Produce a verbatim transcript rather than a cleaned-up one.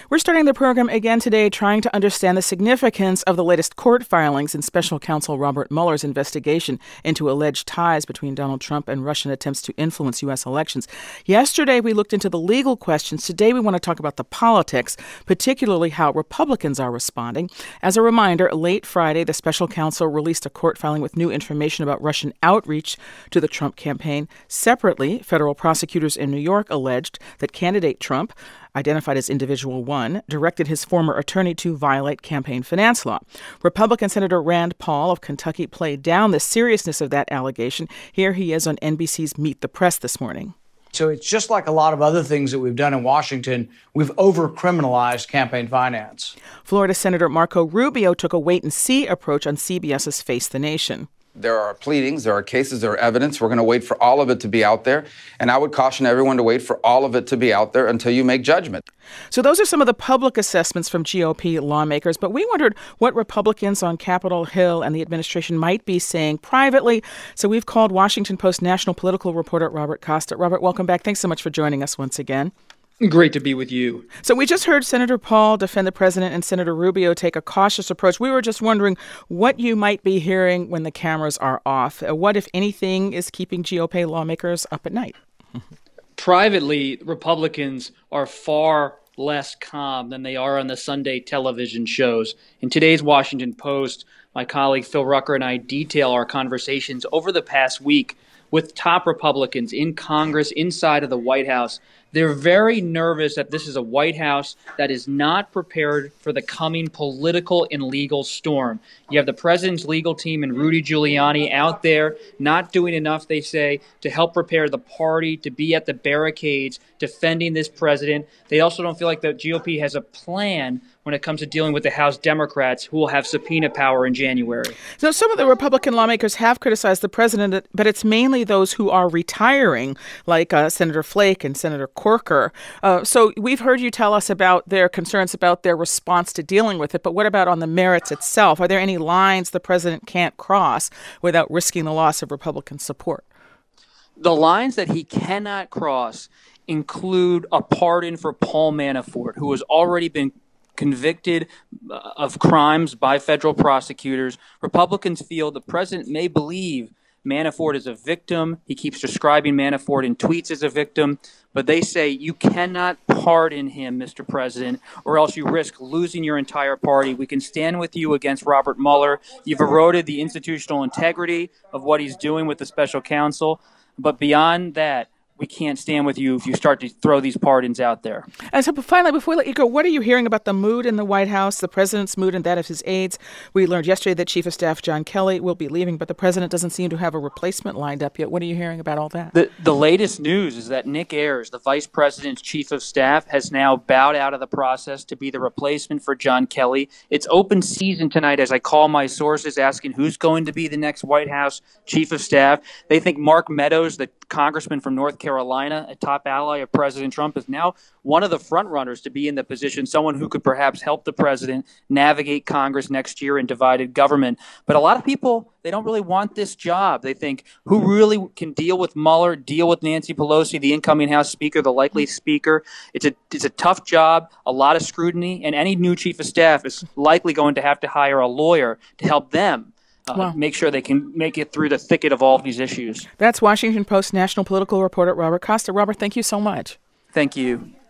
We're starting the program again today trying to understand the significance of the latest court filings in Special Counsel Robert Mueller's investigation into alleged ties between Donald Trump and Russian attempts to influence U S elections. Yesterday, we looked into the legal questions. Today, we want to talk about the politics, particularly how Republicans are responding. As a reminder, late Friday, the special counsel released a court filing with new information about Russian outreach to the Trump campaign. Separately, federal prosecutors in New York alleged that candidate Trump, identified as Individual One, directed his former attorney to violate campaign finance law. Republican Senator Rand Paul of Kentucky played down the seriousness of that allegation. Here he is on N B C's Meet the Press this morning. So it's just like a lot of other things that we've done in Washington. We've over-criminalized campaign finance. Florida Senator Marco Rubio took a wait-and-see approach on CBS's Face the Nation. There are pleadings, there are cases, there are evidence. We're going to wait for all of it to be out there. And I would caution everyone to wait for all of it to be out there until you make judgment. So those are some of the public assessments from G O P lawmakers. But we wondered what Republicans on Capitol Hill and the administration might be saying privately. So we've called Washington Post national political reporter Robert Costa. Robert, welcome back. Thanks so much for joining us once again. Great to be with you. So we just heard Senator Paul defend the president and Senator Rubio take a cautious approach. We were just wondering what you might be hearing when the cameras are off. What, if anything, is keeping G O P lawmakers up at night? Privately, Republicans are far less calm than they are on the Sunday television shows. In today's Washington Post, my colleague Phil Rucker and I detail our conversations over the past week with top Republicans in Congress, inside of the White House. They're very nervous that this is a White House that is not prepared for the coming political and legal storm. You have the president's legal team and Rudy Giuliani out there not doing enough, they say, to help prepare the party to be at the barricades defending this president. They also don't feel like the G O P has a plan when it comes to dealing with the House Democrats who will have subpoena power in January. So some of the Republican lawmakers have criticized the president, but it's mainly those who are retiring, like uh, Senator Flake and Senator Corker. Uh, so we've heard you tell us about their concerns about their response to dealing with it, but what about on the merits itself? Are there any lines the president can't cross without risking the loss of Republican support? The lines that he cannot cross include a pardon for Paul Manafort, who has already been convicted of crimes by federal prosecutors. Republicans feel the president may believe Manafort is a victim. He keeps describing Manafort in tweets as a victim, but they say you cannot pardon him, Mister President, or else you risk losing your entire party. We can stand with you against Robert Mueller. You've eroded the institutional integrity of what he's doing with the special counsel, but beyond that, we can't stand with you if you start to throw these pardons out there. And so finally, before we let you go, what are you hearing about the mood in the White House, the president's mood and that of his aides? We learned yesterday that Chief of Staff John Kelly will be leaving, but the president doesn't seem to have a replacement lined up yet. What are you hearing about all that? The, the latest news is that Nick Ayers, the vice president's chief of staff, has now bowed out of the process to be the replacement for John Kelly. It's open season tonight as I call my sources asking who's going to be the next White House chief of staff. They think Mark Meadows, the congressman from North Carolina, a top ally of President Trump, is now one of the front runners to be in the position, someone who could perhaps help the president navigate Congress next year in divided government. But a lot of people, they don't really want this job. They think, who really can deal with Mueller, deal with Nancy Pelosi, the incoming House Speaker, the likely Speaker? It's a it's a tough job, a lot of scrutiny, and any new chief of staff is likely going to have to hire a lawyer to help them Uh, wow. make sure they can make it through the thicket of all of these issues. That's Washington Post national political reporter Robert Costa. Robert, thank you so much. Thank you.